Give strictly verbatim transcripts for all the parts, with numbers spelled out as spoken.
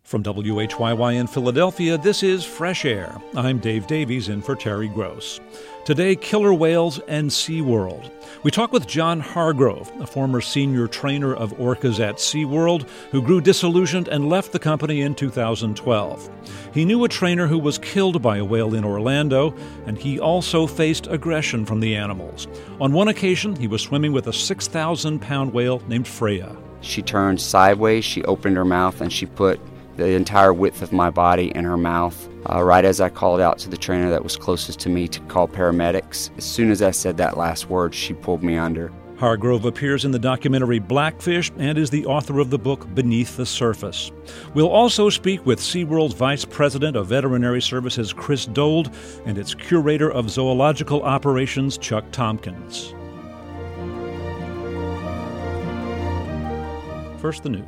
From W H Y Y in Philadelphia, this is Fresh Air. I'm Dave Davies in for Terry Gross. Today, killer whales and SeaWorld. We talk with John Hargrove, a former senior trainer of orcas at SeaWorld, who grew disillusioned and left the company in two thousand twelve. He knew a trainer who was killed by a whale in Orlando, and he also faced aggression from the animals. On one occasion, he was swimming with a six thousand pound whale named Freya. She turned sideways, she opened her mouth, and she put the entire width of my body in her mouth. Uh, right as I called out to the trainer that was closest to me to call paramedics, as soon as I said that last word, she pulled me under. Hargrove appears in the documentary Blackfish and is the author of the book Beneath the Surface. We'll also speak with SeaWorld's Vice President of Veterinary Services, Chris Dold, and its Curator of Zoological Operations, Chuck Tompkins. First, the news.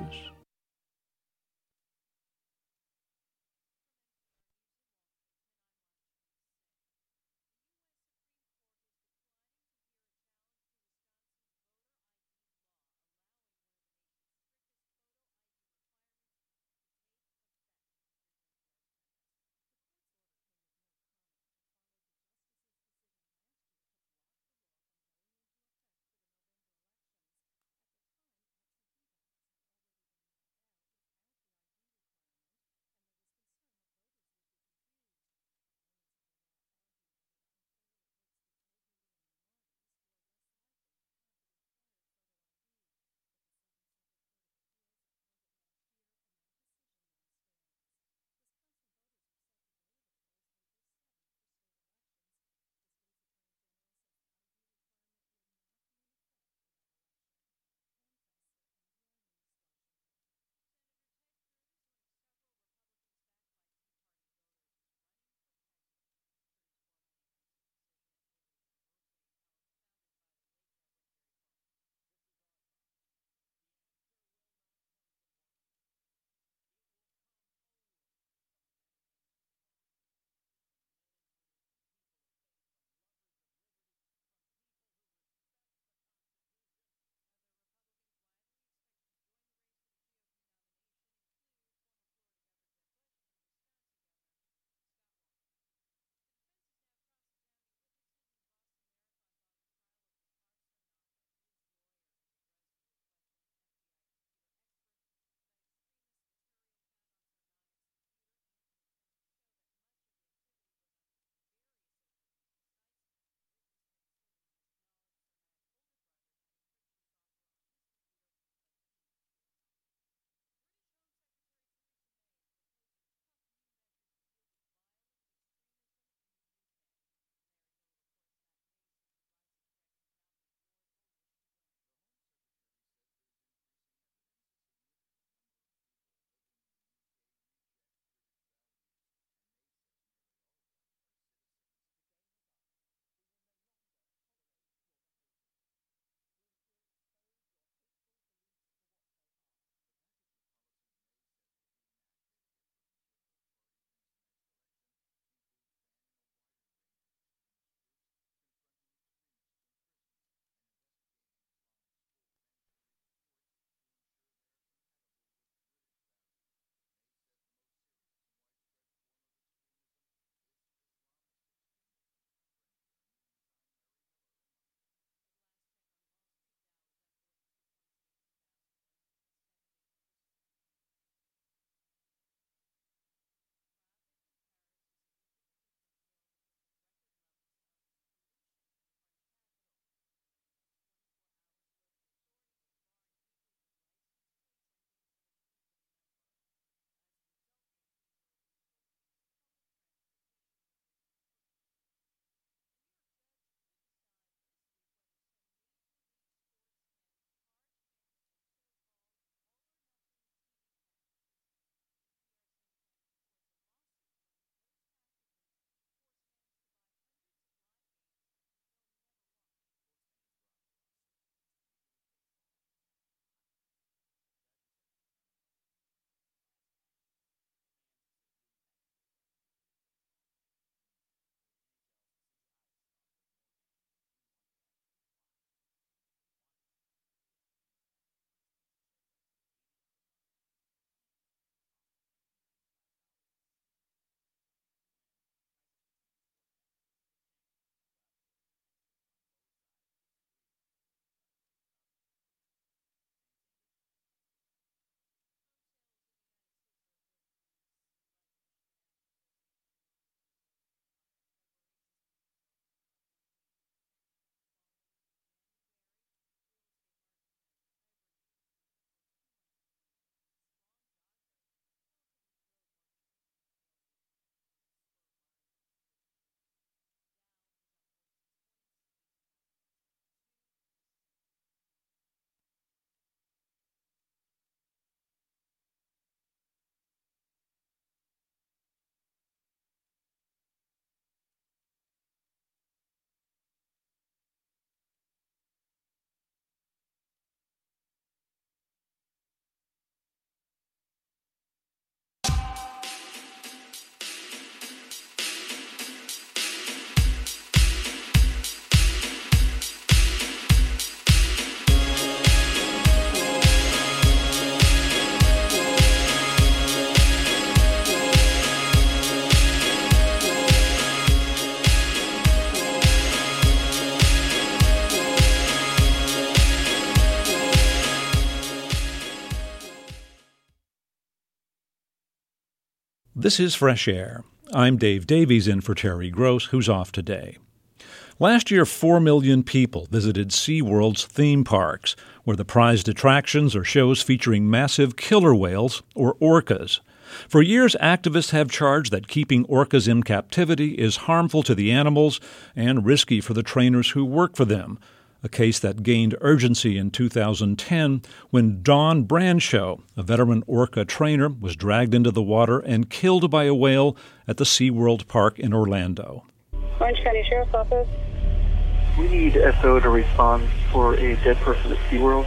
This is Fresh Air. I'm Dave Davies in for Terry Gross, who's off today. Last year, four million people visited SeaWorld's theme parks, where the prized attractions are shows featuring massive killer whales, or orcas. For years, activists have charged that keeping orcas in captivity is harmful to the animals and risky for the trainers who work for them, a case that gained urgency in two thousand ten when Dawn Brancho, a veteran orca trainer, was dragged into the water and killed by a whale at the SeaWorld Park in Orlando. Orange County Sheriff's Office. We need S O to respond for a dead person at SeaWorld.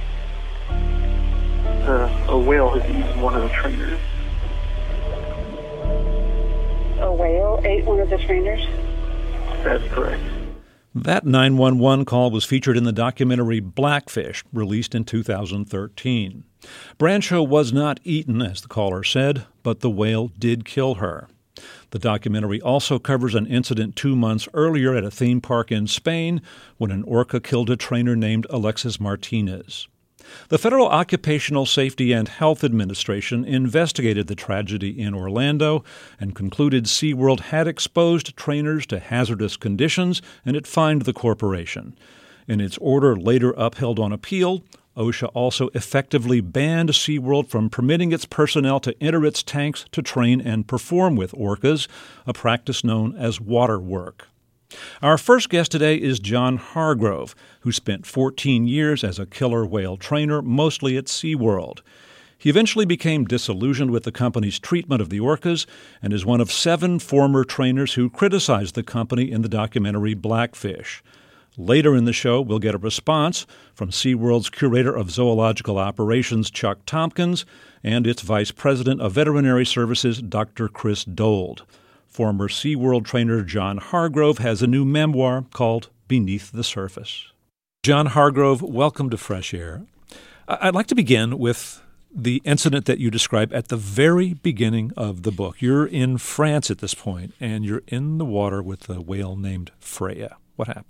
Uh, a whale has eaten one of the trainers. A whale ate one of the trainers? That's correct. That nine one one call was featured in the documentary Blackfish, released in two thousand thirteen. Brancho was not eaten, as the caller said, but the whale did kill her. The documentary also covers an incident two months earlier at a theme park in Spain when an orca killed a trainer named Alexis Martinez. The Federal Occupational Safety and Health Administration investigated the tragedy in Orlando and concluded SeaWorld had exposed trainers to hazardous conditions, and it fined the corporation. In its order later upheld on appeal, OSHA also effectively banned SeaWorld from permitting its personnel to enter its tanks to train and perform with orcas, a practice known as water work. Our first guest today is John Hargrove, who spent fourteen years as a killer whale trainer, mostly at SeaWorld. He eventually became disillusioned with the company's treatment of the orcas and is one of seven former trainers who criticized the company in the documentary Blackfish. Later in the show, we'll get a response from SeaWorld's Curator of Zoological Operations, Chuck Tompkins, and its Vice President of Veterinary Services, Doctor Chris Dold. Former SeaWorld trainer John Hargrove has a new memoir called Beneath the Surface. John Hargrove, welcome to Fresh Air. I'd like to begin with the incident that you describe at the very beginning of the book. You're in France at this point, and you're in the water with a whale named Freya. What happened?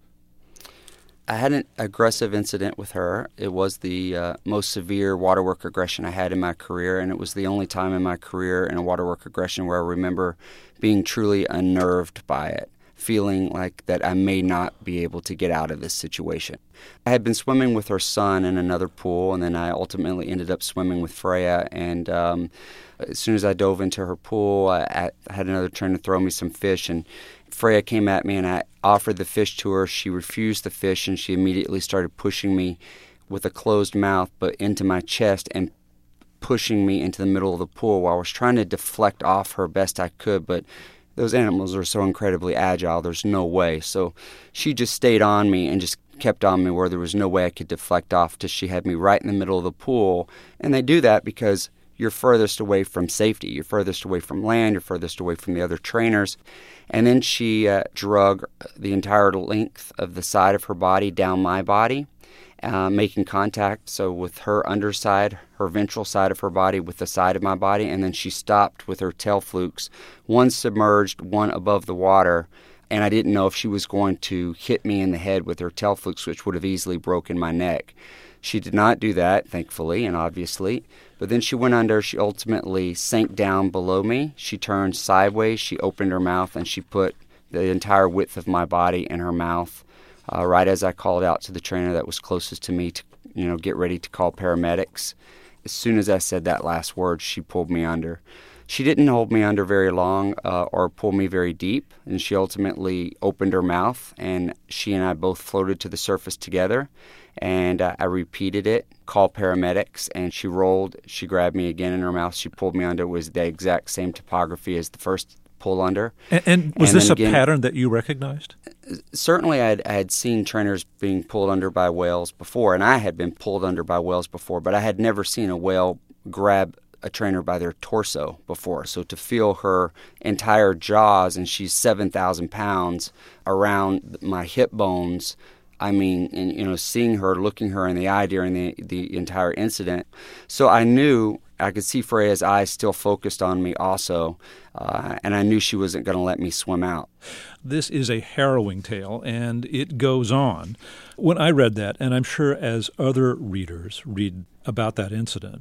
I had an aggressive incident with her. It was the uh, most severe waterwork aggression I had in my career, and it was the only time in my career in a waterwork aggression where I remember being truly unnerved by it, feeling like that I may not be able to get out of this situation. I had been swimming with her son in another pool, and then I ultimately ended up swimming with Freya, and um, as soon as I dove into her pool, I, I had another trainer throw me some fish, and Freya came at me, and I offered the fish to her. She refused the fish, and she immediately started pushing me with a closed mouth, but into my chest and pushing me into the middle of the pool while I was trying to deflect off her best I could, but those animals are so incredibly agile, there's no way. So she just stayed on me and just kept on me where there was no way I could deflect off till she had me right in the middle of the pool. And they do that because you're furthest away from safety. You're furthest away from land. You're furthest away from the other trainers. And then she uh, drug the entire length of the side of her body down my body, uh, making contact. So with her underside, her ventral side of her body with the side of my body. And then she stopped with her tail flukes, one submerged, one above the water. And I didn't know if she was going to hit me in the head with her tail flukes, which would have easily broken my neck. She did not do that, thankfully and obviously. But then she went under. She ultimately sank down below me. She turned sideways. She opened her mouth, and she put the entire width of my body in her mouth, uh, right as I called out to the trainer that was closest to me to, you know, get ready to call paramedics. As soon as I said that last word, she pulled me under. She didn't hold me under very long uh, or pull me very deep, and she ultimately opened her mouth, and she and I both floated to the surface together. And uh, I repeated it, called paramedics, and she rolled. She grabbed me again in her mouth. She pulled me under. It was the exact same topography as the first pull under. And, and was and this again, a pattern that you recognized? Certainly, I had, I had seen trainers being pulled under by whales before, and I had been pulled under by whales before, but I had never seen a whale grab a trainer by their torso before. So to feel her entire jaws, and she's seven thousand pounds, around my hip bones, I mean, and, you know, seeing her, looking her in the eye during the, the entire incident. So I knew, I could see Freya's eyes still focused on me also, uh, and I knew she wasn't going to let me swim out. This is a harrowing tale, and it goes on. When I read that, and I'm sure as other readers read about that incident,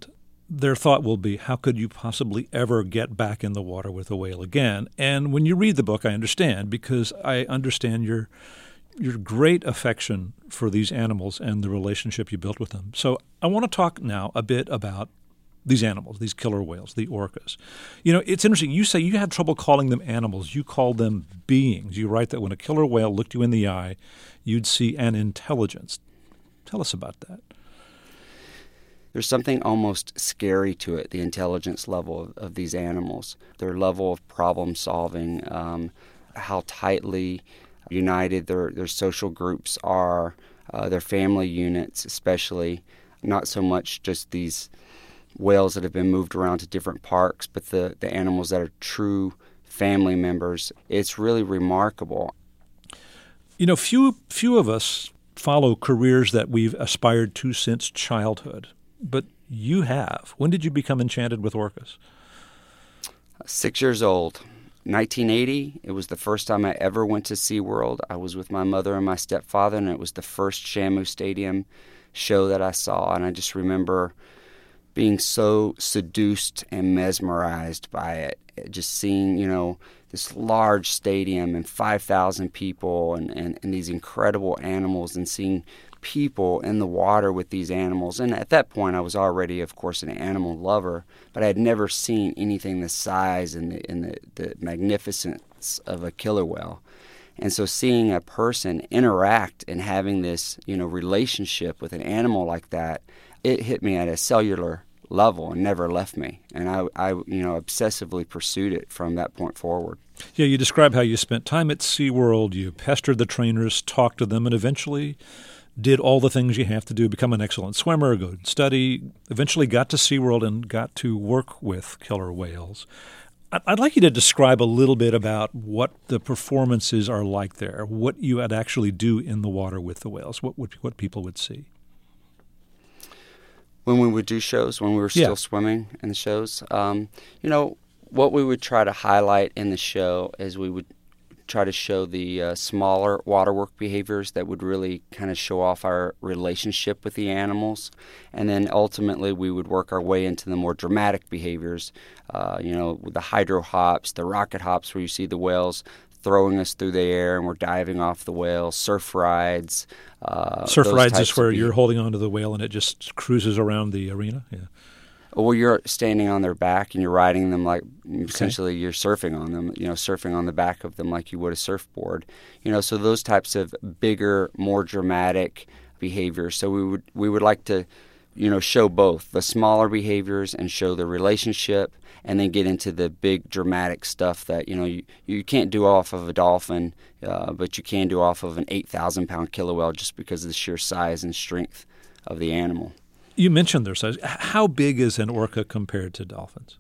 their thought will be, how could you possibly ever get back in the water with a whale again? And when you read the book, I understand, because I understand your your great affection for these animals and the relationship you built with them. So I want to talk now a bit about these animals, these killer whales, the orcas. You know, it's interesting. You say you had trouble calling them animals. You call them beings. You write that when a killer whale looked you in the eye, you'd see an intelligence. Tell us about that. There's something almost scary to it, the intelligence level of, of these animals, their level of problem solving, um, how tightly united their, their social groups are, uh, their family units especially, not so much just these whales that have been moved around to different parks, but the, the animals that are true family members. It's really remarkable. You know, few few of us follow careers that we've aspired to since childhood, but you have. When did you become enchanted with orcas? Six years old. nineteen eighty, it was the first time I ever went to SeaWorld. I was with my mother and my stepfather, and it was the first Shamu Stadium show that I saw, and I just remember being so seduced and mesmerized by it. Just seeing, you know, this large stadium and five thousand people and, and, and these incredible animals, and seeing people in the water with these animals. And at that point, I was already, of course, an animal lover, but I had never seen anything the size and the, and the, the magnificence of a killer whale. And so seeing a person interact and having this, you know, relationship with an animal like that, it hit me at a cellular level and never left me. And I, I, you know, obsessively pursued it from that point forward. Yeah, you describe how you spent time at SeaWorld, you pestered the trainers, talked to them, and eventually did all the things you have to do, become an excellent swimmer, go study, eventually got to SeaWorld and got to work with killer whales. I'd like you to describe a little bit about what the performances are like there, what you would actually do in the water with the whales, what would, what people would see. When we would do shows, when we were still yeah. swimming in the shows, um, you know, what we would try to highlight in the show is we would try to show the uh, smaller waterwork behaviors that would really kind of show off our relationship with the animals. And then ultimately we would work our way into the more dramatic behaviors, uh, you know, the hydro hops, the rocket hops where you see the whales throwing us through the air and we're diving off the whale, surf rides. Uh, surf rides is where be- you're holding onto the whale and it just cruises around the arena? Yeah. Well, you're standing on their back and you're riding them like essentially okay. You're surfing on them, you know, surfing on the back of them like you would a surfboard. You know, so those types of bigger, more dramatic behaviors. So we would we would like to, you know, show both the smaller behaviors and show the relationship, and then get into the big dramatic stuff that, you know, you, you can't do off of a dolphin, uh, but you can do off of an eight thousand pound killer whale just because of the sheer size and strength of the animal. You mentioned their size. How big is an orca compared to dolphins?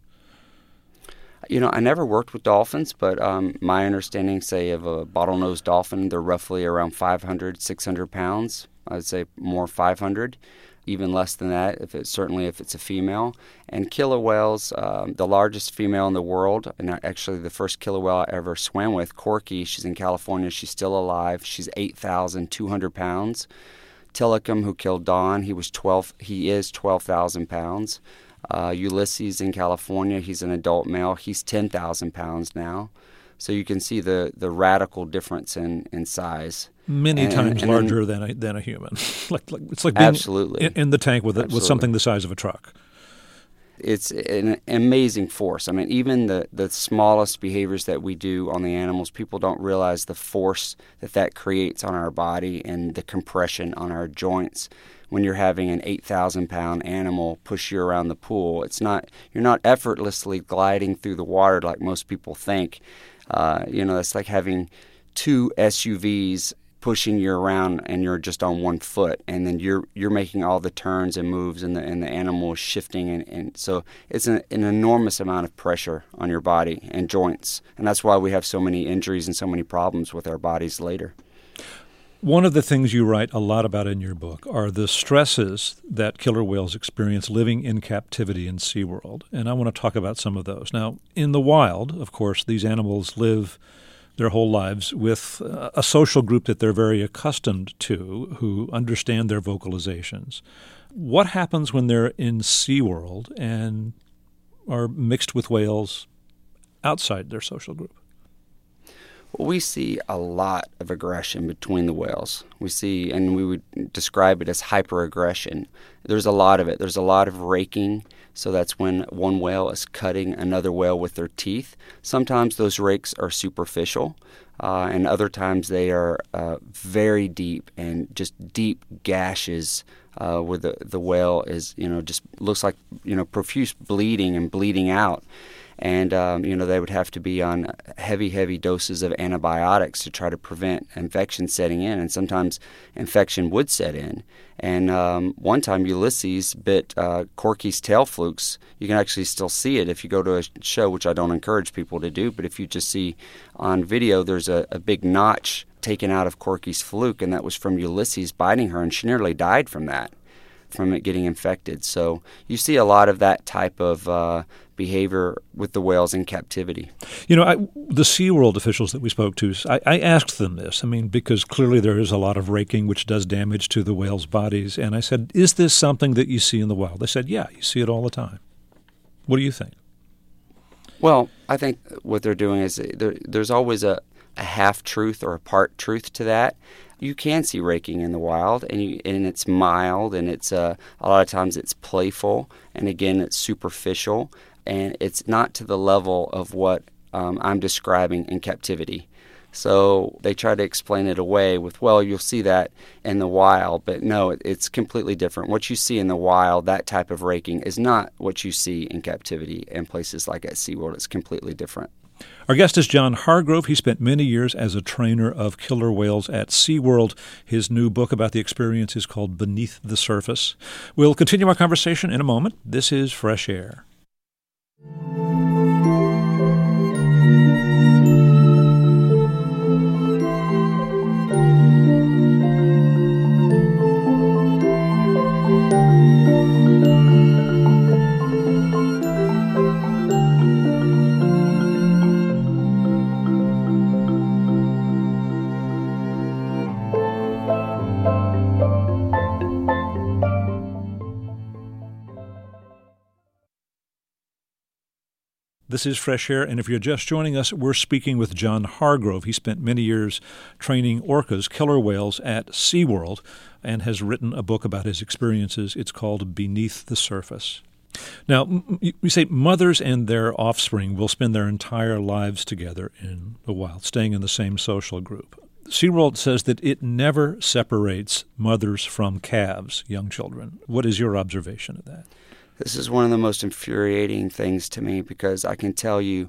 You know, I never worked with dolphins, but um, my understanding, say, of a bottlenose dolphin, they're roughly around five hundred, six hundred pounds. I'd say more five hundred, even less than that, if it's, certainly if it's a female. And killer whales, um, the largest female in the world, and actually the first killer whale I ever swam with, Corky, she's in California, she's still alive. She's eight thousand two hundred pounds. Tilikum, who killed Don, he was twelve. He is twelve thousand pounds. Uh, Ulysses in California, he's an adult male. He's ten thousand pounds now. So you can see the, the radical difference in, in size. Many and, times and larger then, than a than a human. like, like it's like being absolutely. in, in the tank with a, with something the size of a truck. It's an amazing force. I mean, even the, the smallest behaviors that we do on the animals, people don't realize the force that that creates on our body and the compression on our joints. When you're having an eight thousand pound animal push you around the pool, it's not you're not effortlessly gliding through the water like most people think. Uh, you know, it's like having two S U Vs pushing you around and you're just on one foot, and then you're you're making all the turns and moves, and the and the animal is shifting, and, and so it's an, an enormous amount of pressure on your body and joints, and that's why we have so many injuries and so many problems with our bodies later. One of the things you write a lot about in your book are the stresses that killer whales experience living in captivity in SeaWorld, and I want to talk about some of those. Now, in the wild, of course, these animals live their whole lives with a social group that they're very accustomed to, who understand their vocalizations. What happens when they're in SeaWorld and are mixed with whales outside their social group? Well, we see a lot of aggression between the whales. We see, and we would describe it as hyperaggression. There's a lot of it. There's a lot of raking. So that's when one whale is cutting another whale with their teeth. Sometimes those rakes are superficial, uh, and other times they are uh, very deep and just deep gashes uh, where the, the whale is, you know, just looks like, you know, profuse bleeding and bleeding out. And, um, you know, they would have to be on heavy, heavy doses of antibiotics to try to prevent infection setting in. And sometimes infection would set in. And um, one time Ulysses bit uh, Corky's tail flukes. You can actually still see it if you go to a show, which I don't encourage people to do. But if you just see on video, there's a, a big notch taken out of Corky's fluke, and that was from Ulysses biting her, and she nearly died from that, from it getting infected. So you see a lot of that type of uh, behavior with the whales in captivity. You know, I, the SeaWorld officials that we spoke to, I, I asked them this, I mean, because clearly there is a lot of raking which does damage to the whales' bodies. And I said, is this something that you see in the wild? They said, yeah, you see it all the time. What do you think? Well, I think what they're doing is there, there's always a, a half-truth or a part-truth to that. You can see raking in the wild, and you, and it's mild, and it's uh, a lot of times it's playful, and again, it's superficial, and it's not to the level of what um, I'm describing in captivity. So they try to explain it away with, well, you'll see that in the wild, but no, it, it's completely different. What you see in the wild, that type of raking, is not what you see in captivity in places like at SeaWorld. It's completely different. Our guest is John Hargrove. He spent many years as a trainer of killer whales at SeaWorld. His new book about the experience is called Beneath the Surface. We'll continue our conversation in a moment. This is Fresh Air. This is Fresh Air, and if you're just joining us, we're speaking with John Hargrove. He spent many years training orcas, killer whales, at SeaWorld, and has written a book about his experiences. It's called Beneath the Surface. Now, we say mothers and their offspring will spend their entire lives together in the wild, staying in the same social group. SeaWorld says that it never separates mothers from calves, young children. What is your observation of that? This is one of the most infuriating things to me because I can tell you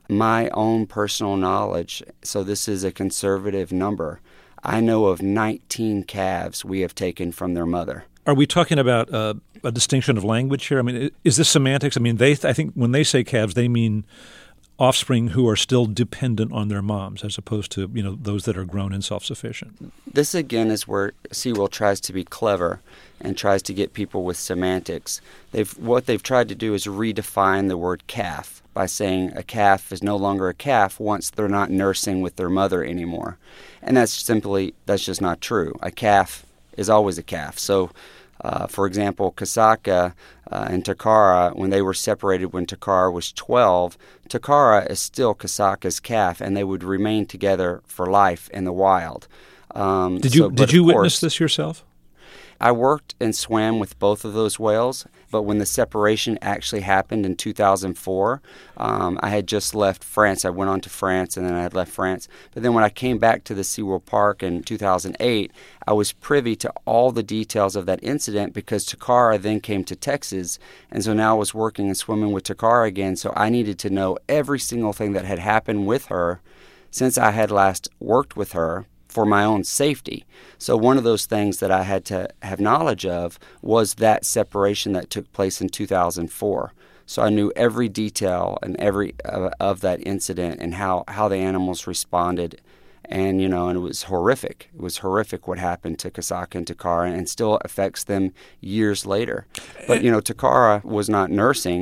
my own personal knowledge. So this is a conservative number. I know of nineteen calves we have taken from their mother. Are we talking about uh, a distinction of language here? I mean, is this semantics? I mean, they. I think when they say calves, they mean offspring who are still dependent on their moms, as opposed to, you know, those that are grown and self-sufficient. This, again, is where SeaWorld tries to be clever and tries to get people with semantics. They've What they've tried to do is redefine the word calf by saying a calf is no longer a calf once they're not nursing with their mother anymore. And that's simply, that's just not true. A calf is always a calf. So, uh, for example, Kasaka uh, and Takara, when they were separated when Takara was twelve, Takara is still Kasaka's calf, and they would remain together for life in the wild. Um, did you so, did you course, witness this yourself? I worked and swam with both of those whales, but when the separation actually happened in two thousand four, um, I had just left France. I went on to France, and then I had left France. But then when I came back to the SeaWorld Park in two thousand eight, I was privy to all the details of that incident because Takara then came to Texas, and so now I was working and swimming with Takara again, so I needed to know every single thing that had happened with her since I had last worked with her, for my own safety. So one of those things that I had to have knowledge of was that separation that took place in two thousand four. So I knew every detail and every uh, of that incident and how, how the animals responded. And, you know, and it was horrific. It was horrific what happened to Kasaka and Takara, and still affects them years later. But, you know, Takara was not nursing.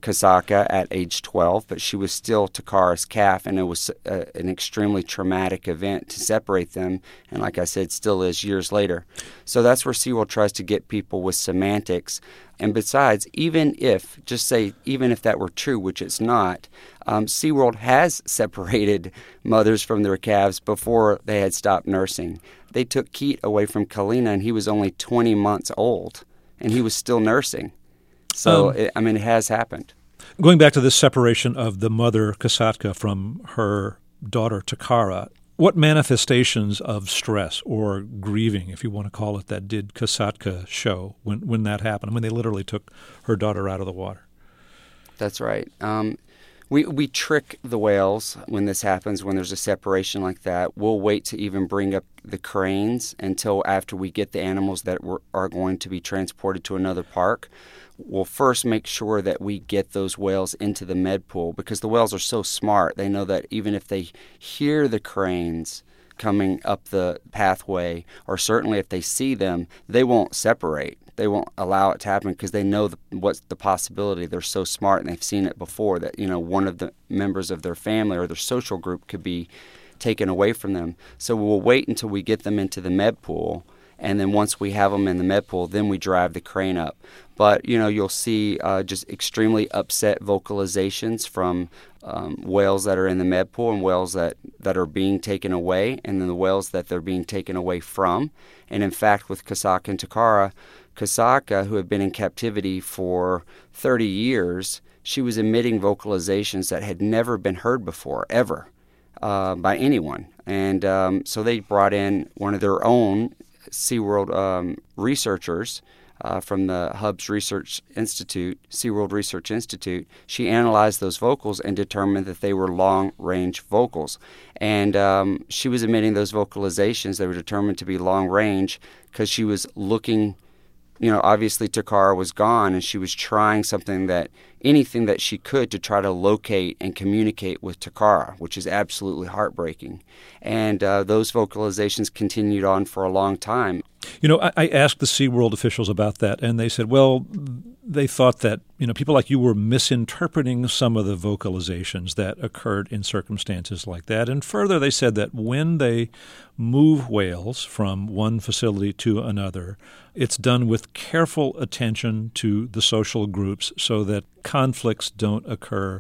Kasaka at age twelve, but she was still Takara's calf, and it was uh, an extremely traumatic event to separate them, and like I said, still is years later. So that's where SeaWorld tries to get people with semantics. And besides, even if, just say, even if that were true, which it's not, um, SeaWorld has separated mothers from their calves before they had stopped nursing. They took Keat away from Kalina, and he was only twenty months old, and he was still nursing. So, um, it, I mean, it has happened. Going back to this separation of the mother, Kasatka, from her daughter, Takara, what manifestations of stress or grieving, if you want to call it that, did Kasatka show when, when that happened, when they literally took her daughter out of the water? That's right. Um, we, we trick the whales when this happens, when there's a separation like that. We'll wait to even bring up the cranes until after we get the animals that were, are going to be transported to another park. We'll first make sure that we get those whales into the med pool, because the whales are so smart. They know that even if they hear the cranes coming up the pathway, or certainly if they see them, they won't separate. They won't allow it to happen because they know the, what's the possibility. They're so smart and they've seen it before that, you know, one of the members of their family or their social group could be taken away from them. So we'll wait until we get them into the med pool. And then once we have them in the med pool, then we drive the crane up. But, you know, you'll see uh, just extremely upset vocalizations from um, whales that are in the med pool and whales that, that are being taken away, and then the whales that they're being taken away from. And in fact, with Kasaka and Takara, Kasaka, who had been in captivity for thirty years, she was emitting vocalizations that had never been heard before, ever, uh, by anyone. And um, so they brought in one of their own SeaWorld um, researchers uh, from the Hubs Research Institute, SeaWorld Research Institute. She analyzed those vocals and determined that they were long-range vocals. And um, she was emitting those vocalizations. They were determined to be long-range because she was looking, you know, obviously Takara was gone, and she was trying something that, anything that she could to try to locate and communicate with Takara, which is absolutely heartbreaking. And uh, those vocalizations continued on for a long time. You know, I, I asked the SeaWorld officials about that, and they said, well, they thought that, you know, people like you were misinterpreting some of the vocalizations that occurred in circumstances like that. And further, they said that when they move whales from one facility to another, it's done with careful attention to the social groups so that conflicts don't occur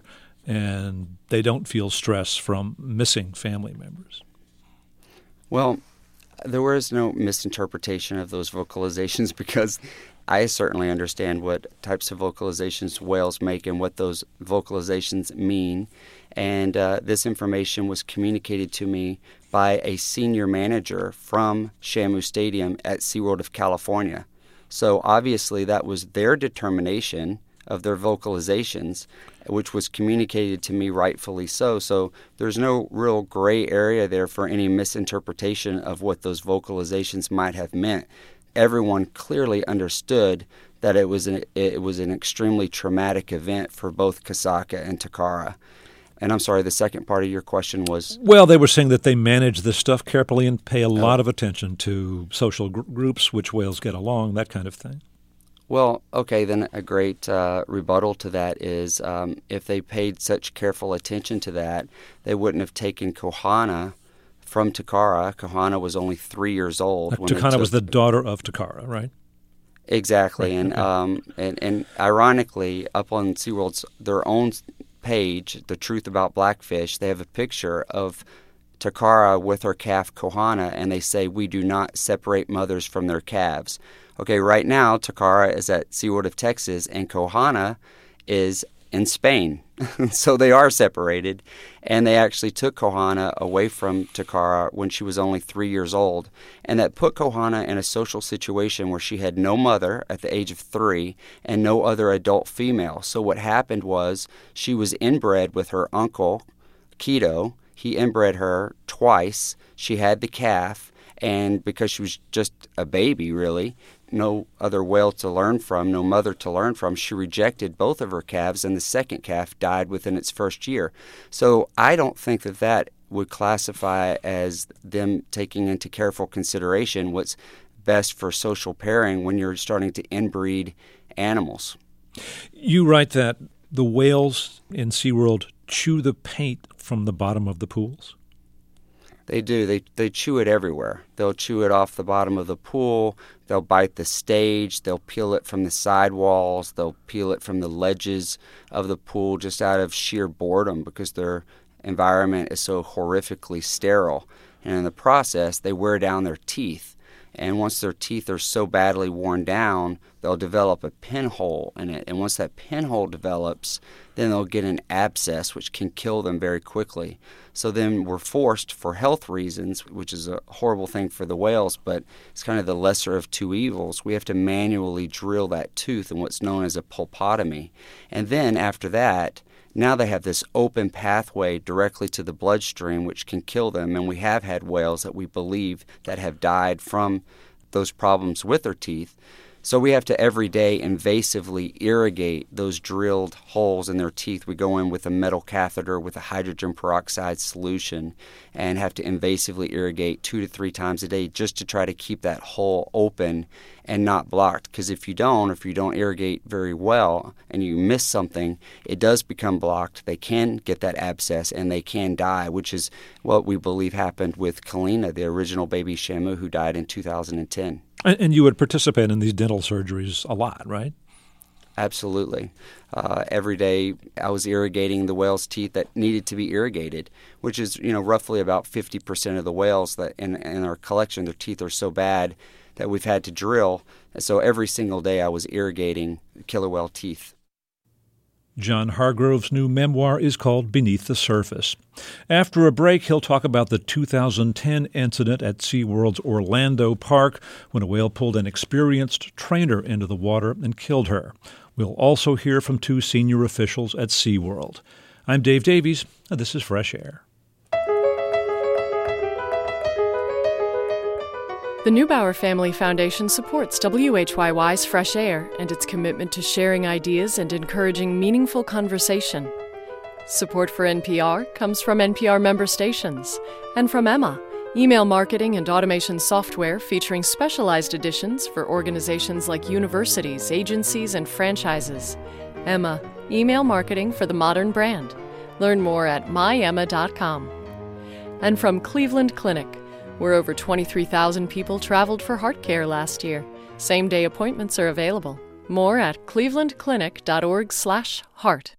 and they don't feel stress from missing family members. Well, there was no misinterpretation of those vocalizations because I certainly understand what types of vocalizations whales make and what those vocalizations mean. And uh, this information was communicated to me by a senior manager from Shamu Stadium at SeaWorld of California. So obviously that was their determination of their vocalizations, which was communicated to me rightfully so. So there's no real gray area there for any misinterpretation of what those vocalizations might have meant. Everyone clearly understood that it was an, it was an extremely traumatic event for both Kasaka and Takara. And I'm sorry, the second part of your question was? Well, they were saying that they manage this stuff carefully and pay a lot of attention to social gr- groups, which whales get along, that kind of thing. Well, okay, then a great uh, rebuttal to that is um, if they paid such careful attention to that, they wouldn't have taken Kohana from Takara. Kohana was only three years old. When Takana was the daughter of Takara, right? Exactly, right. and, Okay. um, and and ironically, up on SeaWorld's their own page, The Truth About Blackfish, they have a picture of Takara with her calf Kohana, and they say, "We do not separate mothers from their calves." Okay, right now, Takara is at SeaWorld of Texas, and Kohana is in Spain. So they are separated, and they actually took Kohana away from Takara when she was only three years old, and that put Kohana in a social situation where she had no mother at the age of three and no other adult female. So what happened was she was inbred with her uncle, Keto. He inbred her twice. She had the calf, and because she was just a baby, really, no other whale to learn from, no mother to learn from, she rejected both of her calves, and the second calf died within its first year. So I don't think that that would classify as them taking into careful consideration what's best for social pairing when you're starting to inbreed animals. You write that the whales in SeaWorld chew the paint from the bottom of the pools? They do. They they chew it everywhere. They'll chew it off the bottom of the pool. They'll bite the stage. They'll peel it from the sidewalls. They'll peel it from the ledges of the pool just out of sheer boredom because their environment is so horrifically sterile. And in the process, they wear down their teeth. And once their teeth are so badly worn down, they'll develop a pinhole in it. And once that pinhole develops, then they'll get an abscess, which can kill them very quickly. So then we're forced, for health reasons, which is a horrible thing for the whales, but it's kind of the lesser of two evils. We have to manually drill that tooth in what's known as a pulpotomy. And then after that, now they have this open pathway directly to the bloodstream, which can kill them. And we have had whales that we believe that have died from those problems with their teeth. So we have to every day invasively irrigate those drilled holes in their teeth. We go in with a metal catheter with a hydrogen peroxide solution and have to invasively irrigate two to three times a day just to try to keep that hole open and not blocked. Because if you don't, if you don't irrigate very well and you miss something, it does become blocked. They can get that abscess and they can die, which is what we believe happened with Kalina, the original baby Shamu, who died in two thousand ten. And you would participate in these dental surgeries a lot, right? Absolutely. Uh, every day I was irrigating the whale's teeth that needed to be irrigated, which is, you know, roughly about fifty percent of the whales that in, in our collection, their teeth are so bad that we've had to drill. So every single day I was irrigating killer whale teeth. John Hargrove's new memoir is called Beneath the Surface. After a break, he'll talk about the two thousand ten incident at SeaWorld's Orlando Park when a whale pulled an experienced trainer into the water and killed her. We'll also hear from two senior officials at SeaWorld. I'm Dave Davies, and this is Fresh Air. The Neubauer Family Foundation supports W H Y Y's Fresh Air and its commitment to sharing ideas and encouraging meaningful conversation. Support for N P R comes from N P R member stations and from Emma, email marketing and automation software featuring specialized editions for organizations like universities, agencies, and franchises. Emma, email marketing for the modern brand. Learn more at my emma dot com. And from Cleveland Clinic, where over twenty-three thousand people traveled for heart care last year. Same-day appointments are available. More at cleveland clinic dot org slash heart.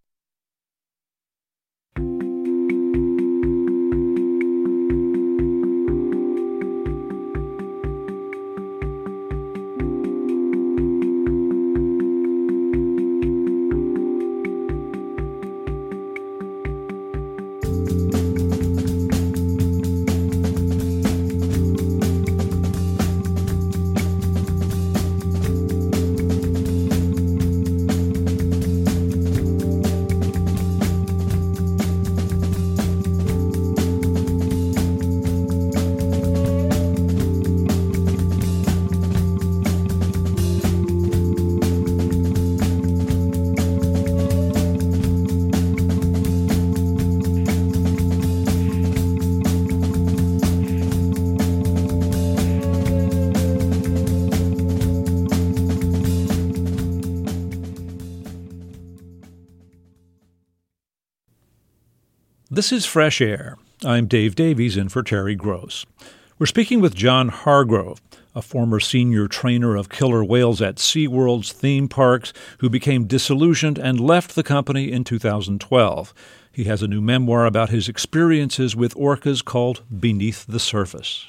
This is Fresh Air. I'm Dave Davies in for Terry Gross. We're speaking with John Hargrove, a former senior trainer of killer whales at SeaWorld's theme parks who became disillusioned and left the company in two thousand twelve. He has a new memoir about his experiences with orcas called Beneath the Surface.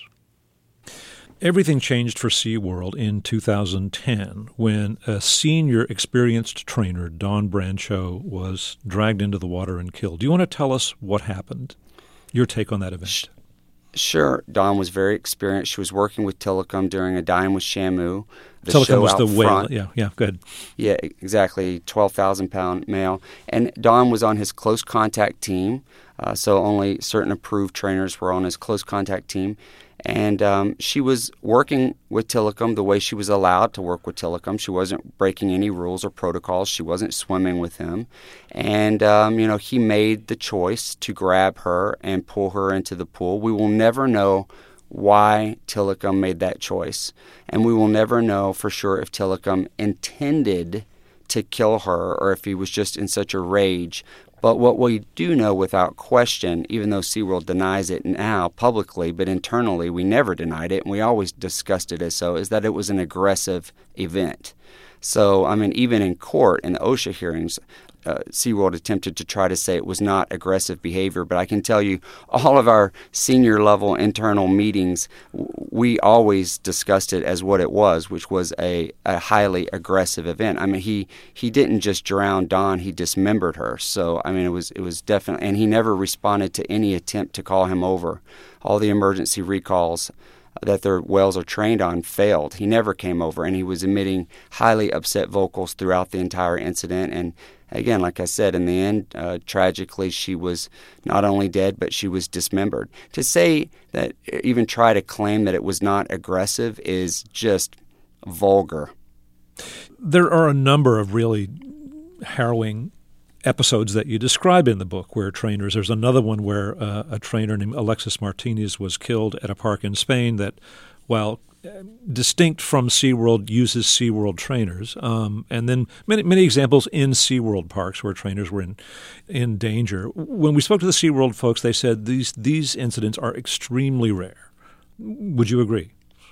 Everything changed for SeaWorld in two thousand ten when a senior experienced trainer, Dawn Brancheau, was dragged into the water and killed. Do you want to tell us what happened? Your take on that event. Sure. Dawn was very experienced. She was working with Tilikum during a Dine with Shamu. The Tilikum was the whale. Front. Yeah, yeah, good. Yeah, exactly. twelve thousand pound male. And Dawn was on his close contact team, uh, so only certain approved trainers were on his close contact team. And um, she was working with Tilikum the way she was allowed to work with Tilikum. She wasn't breaking any rules or protocols. She wasn't swimming with him. And, um, you know, he made the choice to grab her and pull her into the pool. We will never know why Tilikum made that choice. And we will never know for sure if Tilikum intended to kill her or if he was just in such a rage. But what we do know without question, even though SeaWorld denies it now publicly, but internally we never denied it, and we always discussed it as so, is that it was an aggressive event. So, I mean, even in court, in the OSHA hearings, uh, SeaWorld attempted to try to say it was not aggressive behavior. But I can tell you, all of our senior-level internal meetings, we always discussed it as what it was, which was a, a highly aggressive event. I mean, he, he didn't just drown Dawn, he dismembered her. So, I mean, it was it was definitely, and he never responded to any attempt to call him over. All the emergency recalls that their whales are trained on failed. He never came over, and he was emitting highly upset vocals throughout the entire incident. And again, like I said, in the end, uh, tragically, she was not only dead, but she was dismembered. To say that, even try to claim that it was not aggressive is just vulgar. There are a number of really harrowing episodes that you describe in the book where trainers, there's another one where uh, a trainer named Alexis Martinez was killed at a park in Spain that, while distinct from SeaWorld, uses SeaWorld trainers. Um, and then many many examples in SeaWorld parks where trainers were in, in danger. When we spoke to the SeaWorld folks, they said these these incidents are extremely rare. Would you agree?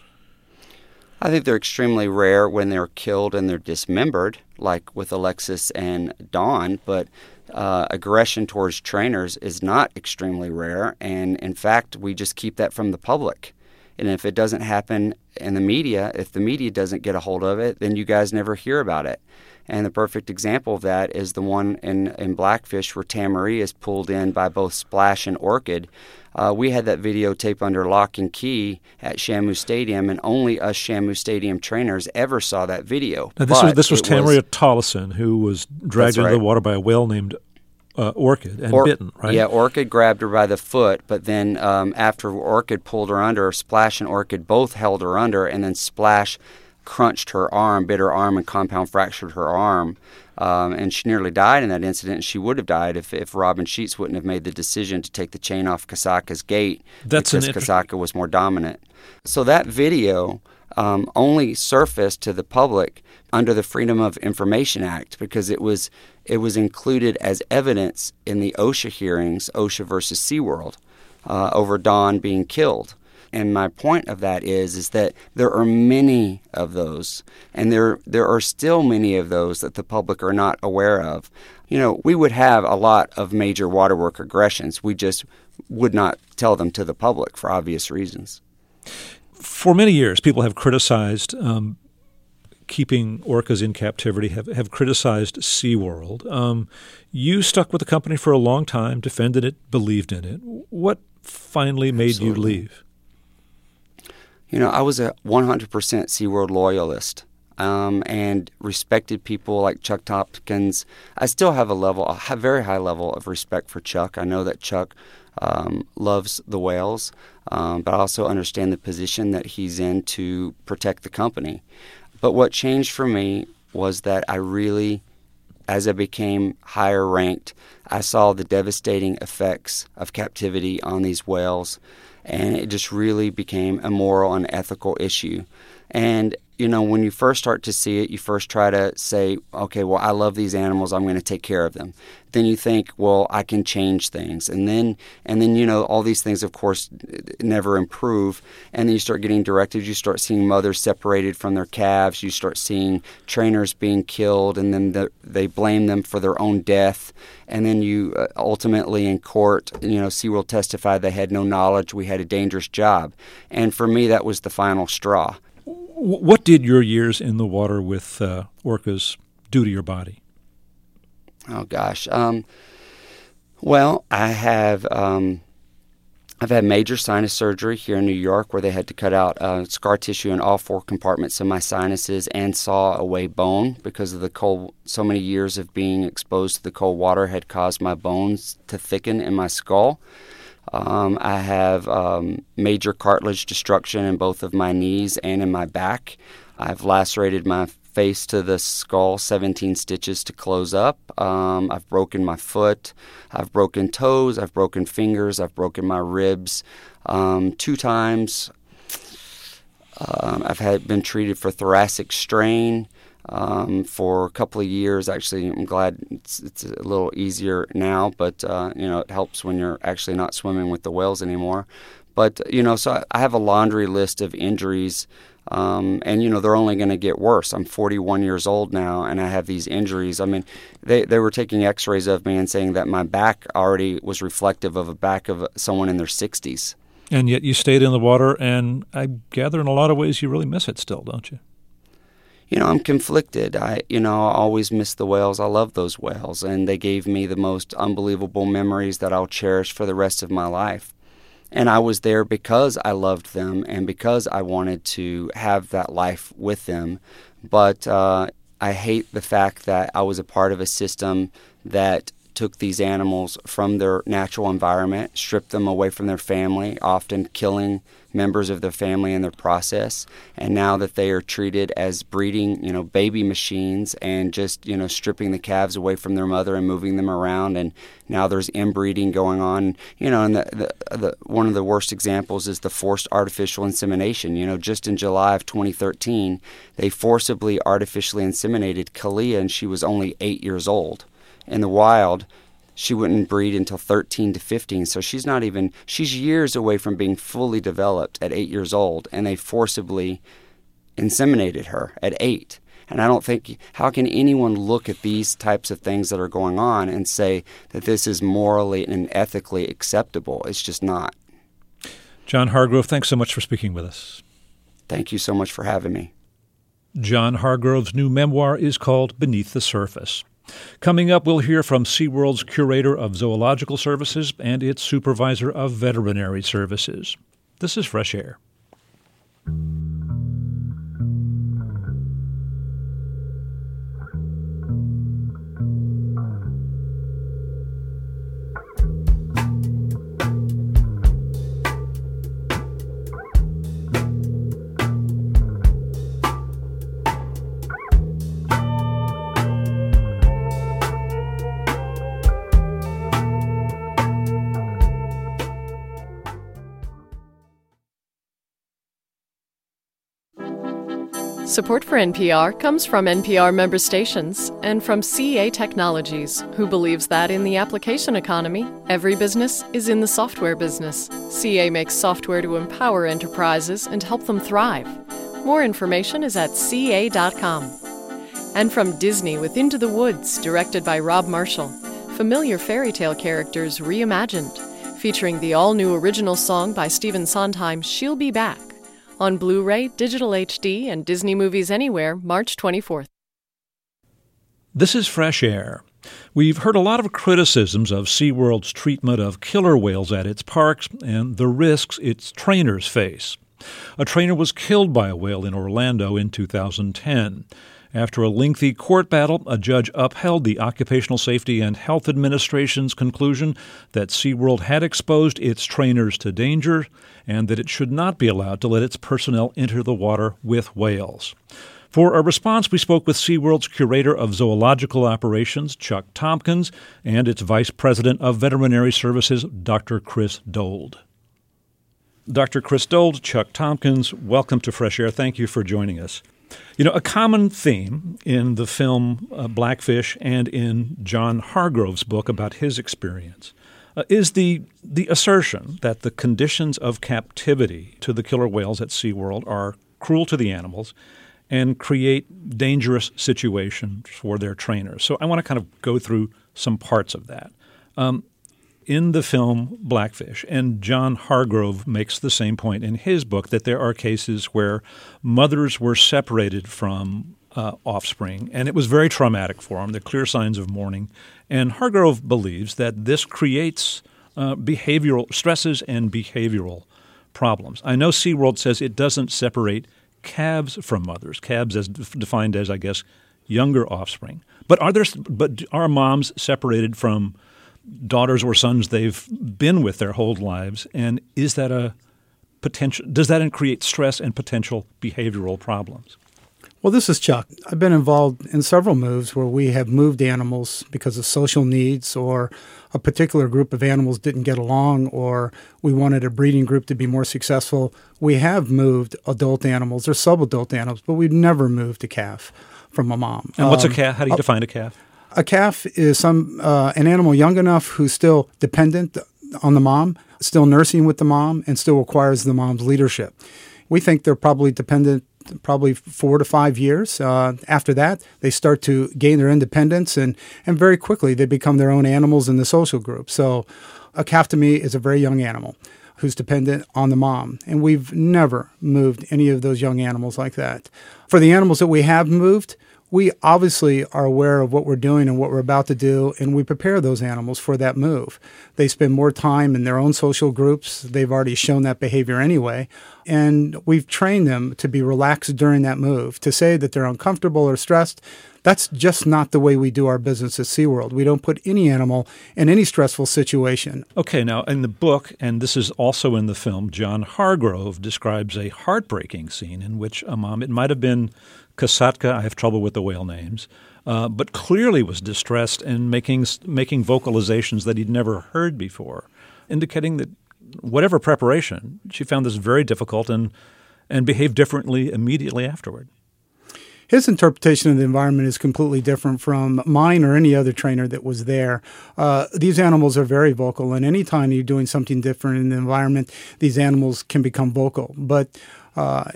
I think they're extremely rare when they're killed and they're dismembered, like with Alexis and Dawn, but uh, aggression towards trainers is not extremely rare, and in fact, we just keep that from the public. And if it doesn't happen in the media, if the media doesn't get a hold of it, then you guys never hear about it. And the perfect example of that is the one in, in Blackfish where Tamarie is pulled in by both Splash and Orchid. Uh, we had that videotape under lock and key at Shamu Stadium, and only us Shamu Stadium trainers ever saw that video. Now, this but was this was Tamarie was, Tollison, who was dragged into right. the water by a whale named uh, Orchid and or, bitten, right? Yeah, Orchid grabbed her by the foot, but then um, after Orchid pulled her under, Splash and Orchid both held her under, and then Splash crunched her arm, bit her arm, and compound fractured her arm. Um, and she nearly died in that incident. She would have died if, if Robin Sheets wouldn't have made the decision to take the chain off Kasaka's gate. That's because inter- Kasaka was more dominant. So that video um, only surfaced to the public under the Freedom of Information Act because it was it was included as evidence in the OSHA hearings, OSHA versus SeaWorld, uh, over Dawn being killed. And my point of that is is that there are many of those, and there there are still many of those that the public are not aware of. You know, we would have a lot of major waterwork aggressions. We just would not tell them to the public for obvious reasons. For many years, people have criticized um, keeping orcas in captivity, have, have criticized SeaWorld. Um, you stuck with the company for a long time, defended it, believed in it. What finally made Absolutely. you leave? You know, I was a one hundred percent SeaWorld loyalist um, and respected people like Chuck Tompkins. I still have a level, a very high level of respect for Chuck. I know that Chuck um, loves the whales, um, but I also understand the position that he's in to protect the company. But what changed for me was that I really, as I became higher ranked, I saw the devastating effects of captivity on these whales. And it just really became a moral and ethical issue. And, you know, when you first start to see it, you first try to say, okay, well, I love these animals, I'm going to take care of them. Then you think, well, I can change things. And then, and then you know, all these things, of course, never improve. And then you start getting directives. You start seeing mothers separated from their calves. You start seeing trainers being killed, and then the, they blame them for their own death. And then you uh, ultimately in court, you know, SeaWorld testified they had no knowledge. We had a dangerous job. And for me, that was the final straw. What did your years in the water with uh, orcas do to your body? Oh, gosh. Um, well, I have um, I've had major sinus surgery here in New York where they had to cut out uh, scar tissue in all four compartments of my sinuses and saw away bone because of the cold. So many years of being exposed to the cold water had caused my bones to thicken in my skull. Um, I have um, major cartilage destruction in both of my knees and in my back. I've lacerated my face to the skull, seventeen stitches to close up. Um, I've broken my foot. I've broken toes. I've broken fingers. I've broken my ribs um, two times. Um, I've had been treated for thoracic strain. um, for a couple of years. Actually, I'm glad it's, it's a little easier now, but, uh, you know, it helps when you're actually not swimming with the whales anymore. But, you know, so I have a laundry list of injuries, um, and, you know, they're only going to get worse. I'm forty-one years old now, and I have these injuries. I mean, they, they were taking x-rays of me and saying that my back already was reflective of a back of someone in their sixties. And yet you stayed in the water, and I gather in a lot of ways you really miss it still, don't you? You know, I'm conflicted. I, you know, I always miss the whales. I love those whales, and they gave me the most unbelievable memories that I'll cherish for the rest of my life. And I was there because I loved them and because I wanted to have that life with them. But uh, I hate the fact that I was a part of a system that took these animals from their natural environment, stripped them away from their family, often killing members of their family in their process. And now that they are treated as breeding, you know, baby machines and just, you know, stripping the calves away from their mother and moving them around. And now there's inbreeding going on, you know, and the, the, the, one of the worst examples is the forced artificial insemination. You know, just in July of twenty thirteen, they forcibly artificially inseminated Kalia, and she was only eight years old. In the wild, she wouldn't breed until thirteen to fifteen, so she's not even, she's years away from being fully developed at eight years old, and they forcibly inseminated her at eight. And I don't think, how can anyone look at these types of things that are going on and say that this is morally and ethically acceptable? It's just not. John Hargrove, thanks so much for speaking with us. Thank you so much for having me. John Hargrove's new memoir is called Beneath the Surface. Coming up, we'll hear from SeaWorld's Curator of Zoological Services and its Supervisor of Veterinary Services. This is Fresh Air. Support for N P R comes from N P R member stations and from C A Technologies, who believes that in the application economy, every business is in the software business. C A makes software to empower enterprises and help them thrive. More information is at C A dot com. And from Disney with Into the Woods, directed by Rob Marshall, familiar fairy tale characters reimagined, featuring the all-new original song by Stephen Sondheim, She'll Be Back. On Blu-ray, Digital H D, and Disney Movies Anywhere, March twenty-fourth. This is Fresh Air. We've heard a lot of criticisms of SeaWorld's treatment of killer whales at its parks and the risks its trainers face. A trainer was killed by a whale in Orlando in two thousand ten. After a lengthy court battle, a judge upheld the Occupational Safety and Health Administration's conclusion that SeaWorld had exposed its trainers to danger and that it should not be allowed to let its personnel enter the water with whales. For a response, we spoke with SeaWorld's Curator of Zoological Operations, Chuck Tompkins, and its Vice President of Veterinary Services, Doctor Chris Dold. Doctor Chris Dold, Chuck Tompkins, welcome to Fresh Air. Thank you for joining us. You know, a common theme in the film uh, Blackfish and in John Hargrove's book about his experience uh, is the the assertion that the conditions of captivity to the killer whales at SeaWorld are cruel to the animals and create dangerous situations for their trainers. So I want to kind of go through some parts of that. Um, in the film Blackfish, and John Hargrove makes the same point in his book, that there are cases where mothers were separated from uh, offspring, and it was very traumatic for them. There are clear signs of mourning. And Hargrove believes that this creates uh, behavioral stresses and behavioral problems. I know SeaWorld says it doesn't separate calves from mothers, calves as defined as, I guess, younger offspring. But are there? But are moms separated from daughters or sons they've been with their whole lives, and is that a potential? Does that create stress and potential behavioral problems? Well, this is Chuck. I've been involved in several moves where we have moved animals because of social needs, or a particular group of animals didn't get along, or we wanted a breeding group to be more successful. We have moved adult animals or subadult animals, but we've never moved a calf. from a mom. And what's a Um, calf? How do you define a calf? A calf is some uh, an animal young enough who's still dependent on the mom, still nursing with the mom, and still requires the mom's leadership. We think they're probably dependent probably four to five years. Uh, after that, they start to gain their independence, and, and very quickly they become their own animals in the social group. So a calf to me is a very young animal who's dependent on the mom. And we've never moved any of those young animals like that. For the animals that we have moved, we obviously are aware of what we're doing and what we're about to do, and we prepare those animals for that move. They spend more time in their own social groups. They've already shown that behavior anyway. And we've trained them to be relaxed during that move. To say that they're uncomfortable or stressed, that's just not the way we do our business at SeaWorld. We don't put any animal in any stressful situation. Okay, now in the book, and this is also in the film, John Hargrove describes a heartbreaking scene in which a mom, it might have been Kasatka, I have trouble with the whale names, uh, but clearly was distressed and making making vocalizations that he'd never heard before, indicating that whatever preparation, she found this very difficult and, and behaved differently immediately afterward. His interpretation of the environment is completely different from mine or any other trainer that was there. Uh, these animals are very vocal, and anytime you're doing something different in the environment, these animals can become vocal. But uh,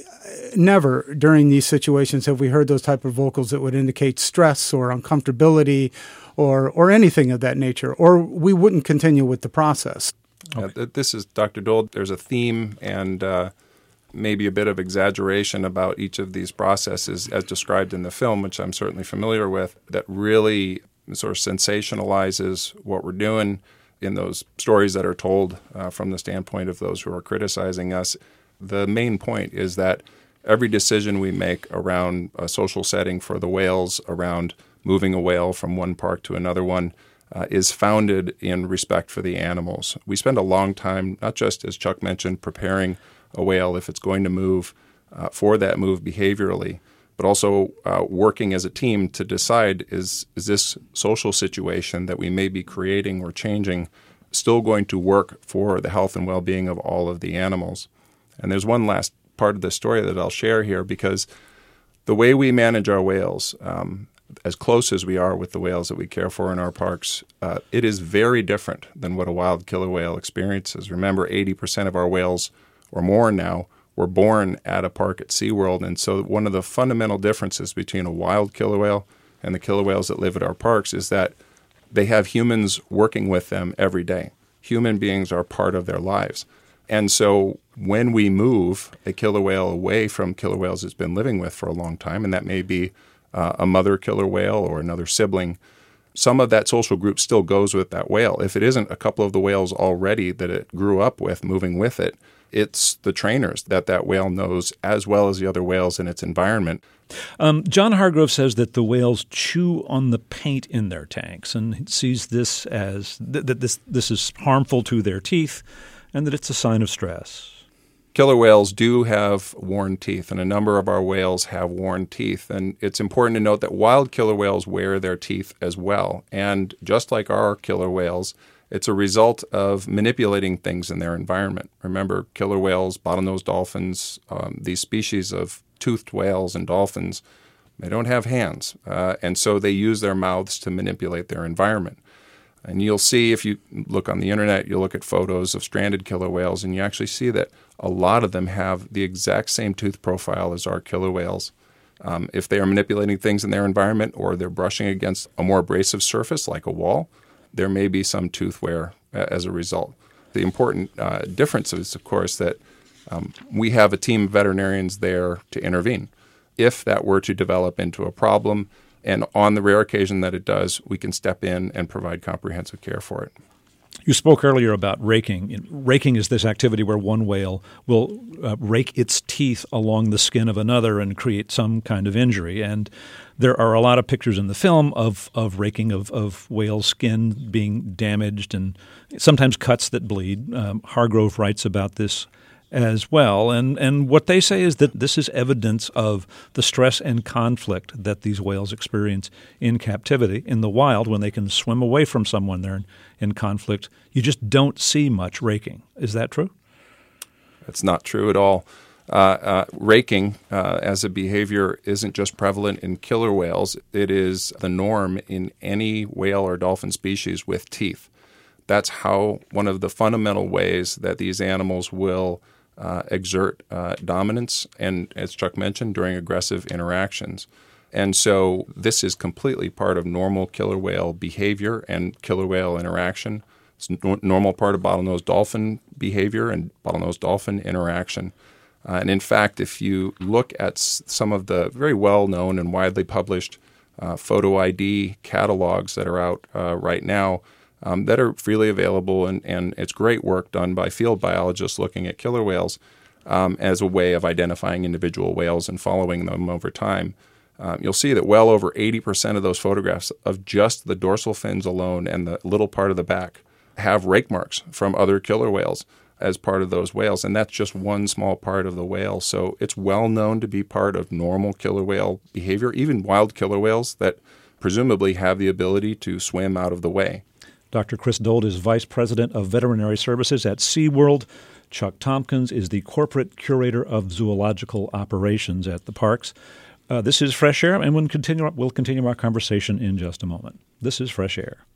never during these situations have we heard those type of vocals that would indicate stress or uncomfortability or or anything of that nature, or we wouldn't continue with the process. Okay. Uh, this is Doctor Dole. There's a theme and uh, maybe a bit of exaggeration about each of these processes as described in the film, which I'm certainly familiar with, that really sort of sensationalizes what we're doing in those stories that are told uh, from the standpoint of those who are criticizing us. The main point is that every decision we make around a social setting for the whales, around moving a whale from one park to another one, uh, is founded in respect for the animals. We spend a long time, not just, as Chuck mentioned, preparing a whale if it's going to move uh, for that move behaviorally, but also uh, working as a team to decide is, is this social situation that we may be creating or changing still going to work for the health and well-being of all of the animals. And there's one last part of the story that I'll share here, because the way we manage our whales, um, as close as we are with the whales that we care for in our parks, uh, it is very different than what a wild killer whale experiences. Remember, eighty percent of our whales or more now were born at a park at SeaWorld. And so one of the fundamental differences between a wild killer whale and the killer whales that live at our parks is that they have humans working with them every day. Human beings are part of their lives. And so when we move a killer whale away from killer whales it's been living with for a long time, and that may be uh, a mother killer whale or another sibling, some of that social group still goes with that whale. If it isn't a couple of the whales already that it grew up with moving with it, it's the trainers that that whale knows as well as the other whales in its environment. Um, John Hargrove says that the whales chew on the paint in their tanks and sees this as th- that this this is harmful to their teeth and that it's a sign of stress. Killer whales do have worn teeth, and a number of our whales have worn teeth. And it's important to note that wild killer whales wear their teeth as well. And just like our killer whales, it's a result of manipulating things in their environment. Remember, killer whales, bottlenose dolphins, um, these species of toothed whales and dolphins, they don't have hands. Uh, and so they use their mouths to manipulate their environment. And you'll see, if you look on the internet, you'll look at photos of stranded killer whales, and you actually see that a lot of them have the exact same tooth profile as our killer whales. Um, if they are manipulating things in their environment or they're brushing against a more abrasive surface like a wall, there may be some tooth wear uh, as a result. The important uh, difference is, of course, that um, we have a team of veterinarians there to intervene. If that were to develop into a problem, and on the rare occasion that it does, we can step in and provide comprehensive care for it. You spoke earlier about raking. Raking is this activity where one whale will uh, rake its teeth along the skin of another and create some kind of injury. And there are a lot of pictures in the film of, of raking of, of whale skin being damaged and sometimes cuts that bleed. Um, Hargrove writes about this as well. And, and what they say is that this is evidence of the stress and conflict that these whales experience in captivity. In the wild, when they can swim away from someone they're in, in conflict, you just don't see much raking. Is that true? That's not true at all. Uh, uh, raking uh, as a behavior isn't just prevalent in killer whales. It is the norm in any whale or dolphin species with teeth. That's how one of the fundamental ways that these animals will uh, exert uh, dominance and, as Chuck mentioned, during aggressive interactions. And so this is completely part of normal killer whale behavior and killer whale interaction. It's a n- normal part of bottlenose dolphin behavior and bottlenose dolphin interaction. Uh, and in fact, if you look at s- some of the very well-known and widely published uh, photo I D catalogs that are out uh, right now um, that are freely available, and, and it's great work done by field biologists looking at killer whales um, as a way of identifying individual whales and following them over time, um, you'll see that well over eighty percent of those photographs of just the dorsal fins alone and the little part of the back have rake marks from other killer whales as part of those whales, and that's just one small part of the whale. So it's well known to be part of normal killer whale behavior, even wild killer whales that presumably have the ability to swim out of the way. Doctor Chris Dold is Vice President of Veterinary Services at SeaWorld. Chuck Tompkins is the Corporate Curator of Zoological Operations at the parks. Uh, this is Fresh Air, and we'll continue, we'll continue our conversation in just a moment. This is Fresh Air.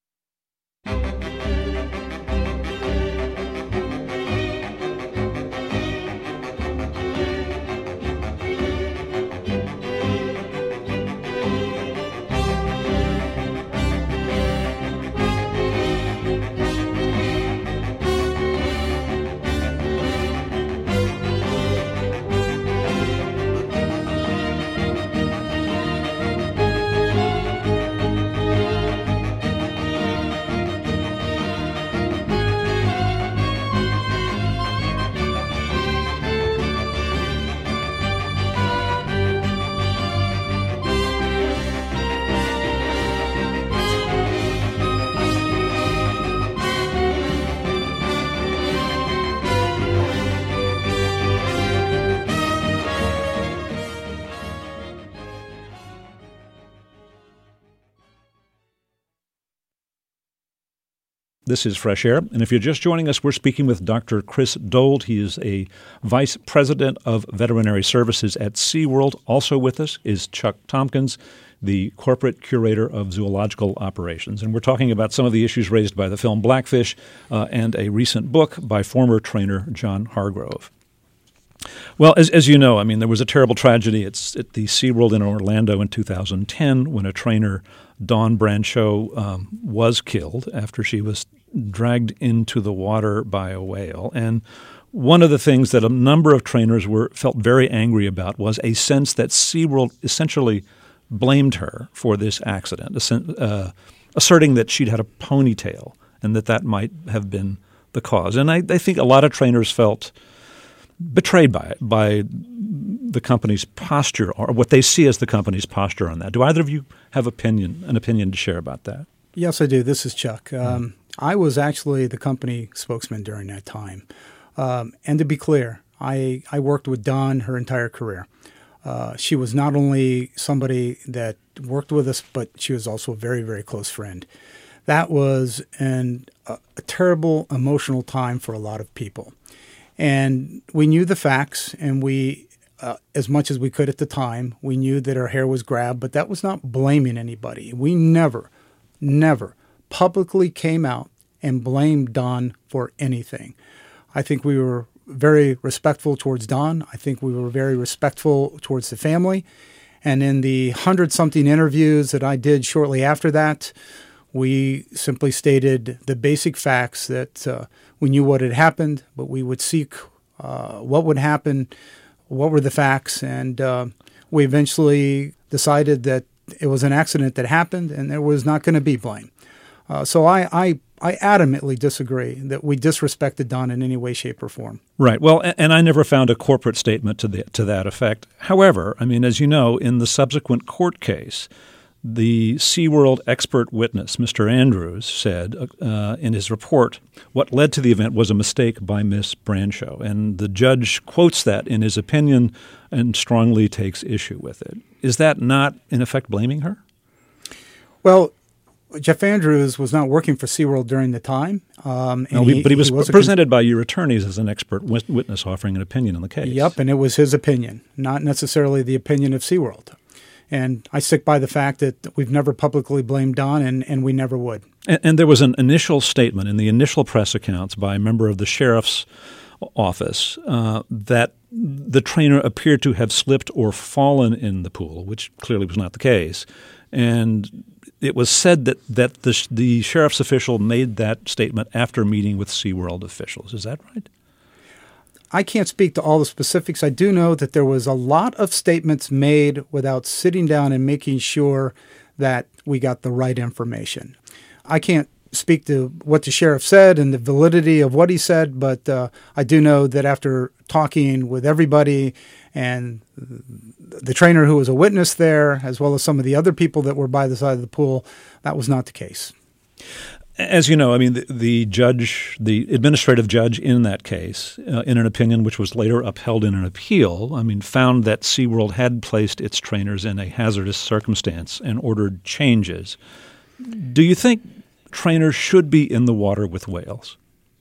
This is Fresh Air, and if you're just joining us, we're speaking with Doctor Chris Dold. He is a Vice President of Veterinary Services at SeaWorld. Also with us is Chuck Tompkins, the Corporate Curator of Zoological Operations. And we're talking about some of the issues raised by the film Blackfish uh, and a recent book by former trainer John Hargrove. Well, as as you know, I mean, there was a terrible tragedy at, at the SeaWorld in Orlando in two thousand ten when a trainer, Dawn Brancheau, um, was killed after she was dragged into the water by a whale. And one of the things that a number of trainers were felt very angry about was a sense that SeaWorld essentially blamed her for this accident, uh, asserting that she'd had a ponytail and that that might have been the cause. And I, I think a lot of trainers felt betrayed by it, by the company's posture, or what they see as the company's posture on that. Do either of you have opinion, an opinion to share about that? Yes, I do. This is Chuck. Um, I was actually the company spokesman during that time. Um, and to be clear, I, I worked with Dawn her entire career. Uh, she was not only somebody that worked with us, but she was also a very, very close friend. That was an, a, a terrible emotional time for a lot of people. And we knew the facts, and we, uh, as much as we could at the time, we knew that her hair was grabbed, but that was not blaming anybody. We never, never publicly came out and blamed Dawn for anything. I think we were very respectful towards Dawn. I think we were very respectful towards the family. And in the hundred-something interviews that I did shortly after that, we simply stated the basic facts that uh, we knew what had happened, but we would seek uh, what would happen, what were the facts, and uh, we eventually decided that it was an accident that happened and there was not going to be blame. Uh, so I, I I adamantly disagree that we disrespected Dawn in any way, shape, or form. Right. Well, and I never found a corporate statement to the, to that effect. However, I mean, as you know, in the subsequent court case, the SeaWorld expert witness, Mister Andrews, said uh, in his report, what led to the event was a mistake by Miss Brancheau. And the judge quotes that in his opinion and strongly takes issue with it. Is that not, in effect, blaming her? Well, Jeff Andrews was not working for SeaWorld during the time. Um, no, he, but he was, he was presented by your attorneys as an expert witness offering an opinion on the case. Yep, and it was his opinion, not necessarily the opinion of SeaWorld. And I stick by the fact that we've never publicly blamed Don, and, and we never would. And, and there was an initial statement in the initial press accounts by a member of the sheriff's office uh, that the trainer appeared to have slipped or fallen in the pool, which clearly was not the case. And it was said that, that the, the sheriff's official made that statement after meeting with SeaWorld officials. Is that right? I can't speak to all the specifics. I do know that there was a lot of statements made without sitting down and making sure that we got the right information. I can't speak to what the sheriff said and the validity of what he said, but uh, I do know that after talking with everybody and the trainer who was a witness there, as well as some of the other people that were by the side of the pool, that was not the case. As you know, I mean, the, the judge, the administrative judge in that case, uh, in an opinion which was later upheld in an appeal, I mean, found that SeaWorld had placed its trainers in a hazardous circumstance and ordered changes. Do you think trainers should be in the water with whales?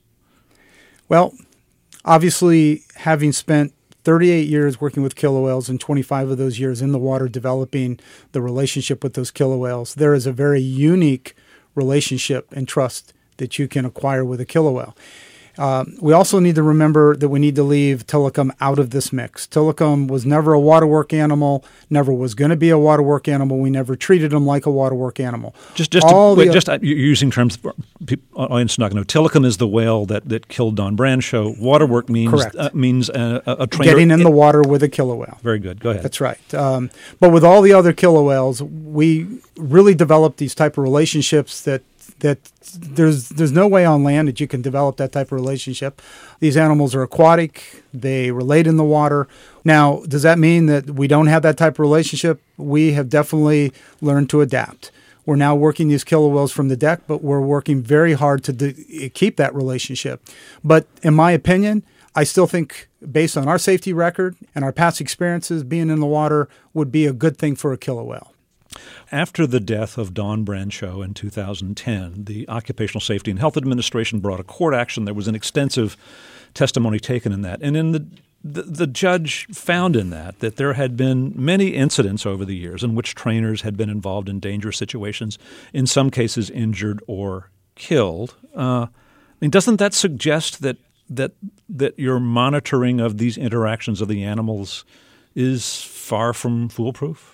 Well, obviously, having spent thirty-eight years working with killer whales and twenty-five of those years in the water developing the relationship with those killer whales, there is a very unique relationship and trust that you can acquire with a killer whale. Uh, we also need to remember that we need to leave Tilikum out of this mix. Tilikum was never a waterwork animal, never was going to be a waterwork animal. We never treated him like a waterwork animal. Just, just, to, wait, just uh, you're using terms, people, audience not going to know. Tilikum is the whale that, that killed Don Brancho. Waterwork means uh, means a, a trainer. Getting in the water with a killer whale. Very good. Go ahead. That's right. Um, but with all the other killer whales, we really developed these type of relationships that that there's there's no way on land that you can develop that type of relationship. These animals are aquatic. They relate in the water. Now, does that mean that we don't have that type of relationship? We have definitely learned to adapt. We're now working these killer whales from the deck, but we're working very hard to do, keep that relationship. But in my opinion, I still think, based on our safety record and our past experiences, being in the water would be a good thing for a killer whale. After the death of Don Brancho in two thousand ten, the Occupational Safety and Health Administration brought a court action. There was an extensive testimony taken in that. And in the, the the judge found in that that there had been many incidents over the years in which trainers had been involved in dangerous situations, in some cases injured or killed. Uh, I mean, doesn't that suggest that that that your monitoring of these interactions of the animals is far from foolproof?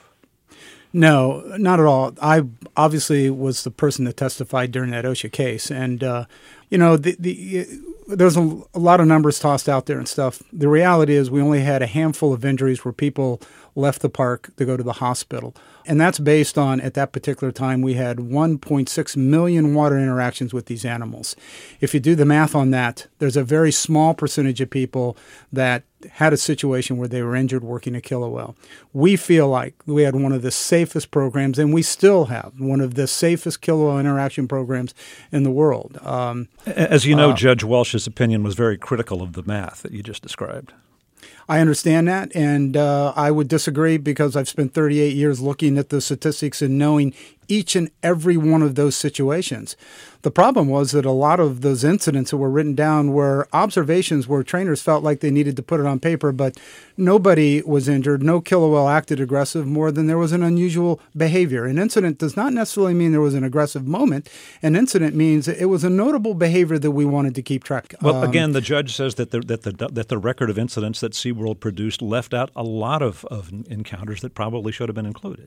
No, not at all. I obviously was the person that testified during that OSHA case. And, uh, you know, the, the, there's a, a lot of numbers tossed out there and stuff. The reality is we only had a handful of injuries where people left the park to go to the hospital. And that's based on, at that particular time, we had one point six million water interactions with these animals. If you do the math on that, there's a very small percentage of people that had a situation where they were injured working a killer whale. We feel like we had one of the safest programs, and we still have one of the safest killer whale interaction programs in the world. Um, As you know, uh, Judge Welsh's opinion was very critical of the math that you just described. I understand that, and uh, I would disagree because I've spent thirty-eight years looking at the statistics and knowing each and every one of those situations. The problem was that a lot of those incidents that were written down were observations where trainers felt like they needed to put it on paper, but nobody was injured. No killer whale acted aggressive more than there was an unusual behavior. An incident does not necessarily mean there was an aggressive moment. An incident means it was a notable behavior that we wanted to keep track of. Well, um, again, the judge says that the, that, the, that the record of incidents that SeaWorld produced left out a lot of, of encounters that probably should have been included.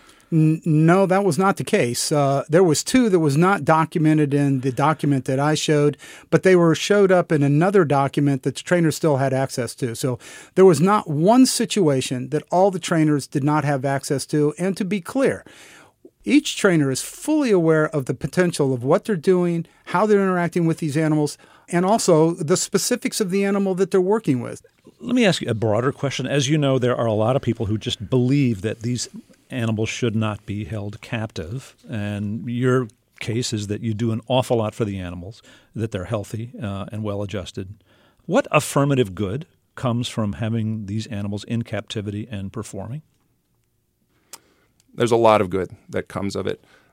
No, that was not the case. Uh, there was two that was not documented in the document that I showed, but they were showed up in another document that the trainers still had access to. So there was not one situation that all the trainers did not have access to. And to be clear, each trainer is fully aware of the potential of what they're doing, how they're interacting with these animals, and also the specifics of the animal that they're working with. Let me ask you a broader question. As you know, there are a lot of people who just believe that these animals should not be held captive, and your case is that you do an awful lot for the animals, that they're healthy uh, and well-adjusted. What affirmative good comes from having these animals in captivity and performing? There's a lot of good that comes of it.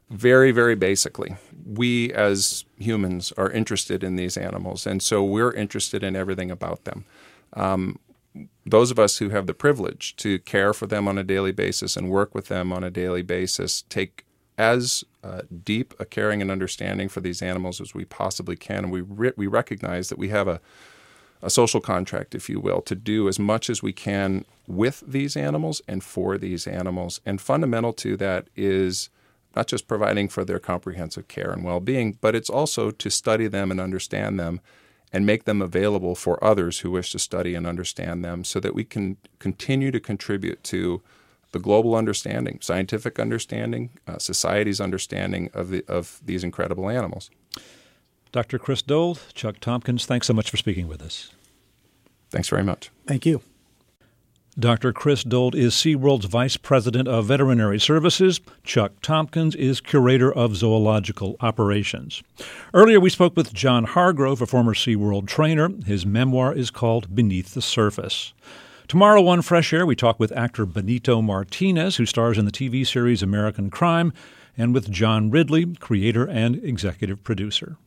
Very, very basically, we as humans are interested in these animals, and so we're interested in everything about them. Um, those of us who have the privilege to care for them on a daily basis and work with them on a daily basis take as uh, deep a caring and understanding for these animals as we possibly can, and we re- we recognize that we have a a social contract, if you will, to do as much as we can with these animals and for these animals. And fundamental to that is not just providing for their comprehensive care and well-being, but it's also to study them and understand them and make them available for others who wish to study and understand them so that we can continue to contribute to the global understanding, scientific understanding, uh, society's understanding of the, of these incredible animals. Doctor Chris Dold, Chuck Tompkins, thanks so much for speaking with us. Thanks very much. Thank you. Doctor Chris Dold is SeaWorld's Vice President of Veterinary Services. Chuck Tompkins is Curator of Zoological Operations. Earlier, we spoke with John Hargrove, a former SeaWorld trainer. His memoir is called Beneath the Surface. Tomorrow on Fresh Air, we talk with actor Benito Martinez, who stars in the T V series American Crime, and with John Ridley, creator and executive producer.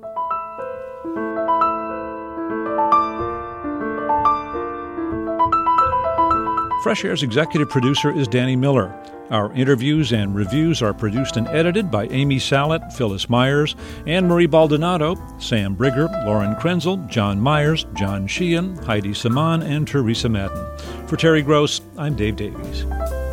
Fresh Air's executive producer is Danny Miller. Our interviews and reviews are produced and edited by Amy Sallet, Phyllis Myers, Anne-Marie Baldonado, Sam Brigger, Lauren Krenzel, John Myers, John Sheehan, Heidi Saman, and Teresa Madden. For Terry Gross, I'm Dave Davies.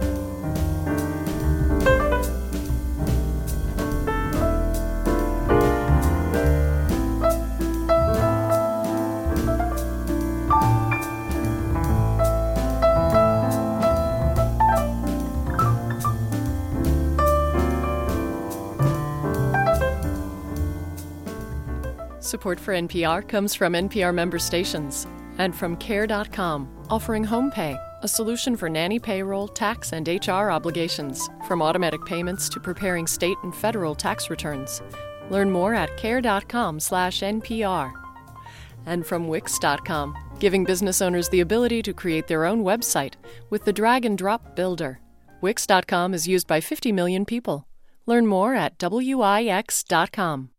Support for N P R comes from N P R member stations and from care dot com, offering home pay, a solution for nanny payroll, tax, and H R obligations, from automatic payments to preparing state and federal tax returns. Learn more at care dot com slash N P R. And from wix dot com, giving business owners the ability to create their own website with the drag and drop builder. wix dot com is used by fifty million people. Learn more at wix dot com.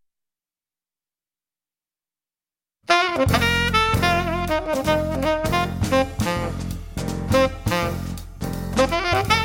Thank you.